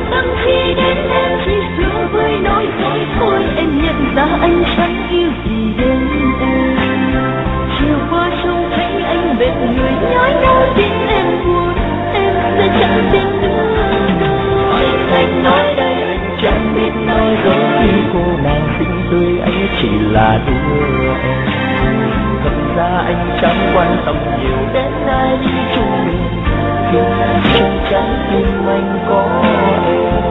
Tâm khi đến em chỉ xưa với nói dối thôi, em nhận ra anh chẳng yêu gì đến em. Chiều qua trông thấy anh bên người nhói nhói tim em buồn, em sẽ chẳng tin nữa đâu. Anh nói đây anh chẳng biết nói dối, cô nàng xinh tươi ấy chỉ là đùa em. Thật ra anh chẳng quan tâm nhiều đến ai đi chung đường, vì trong trái tim anh có em.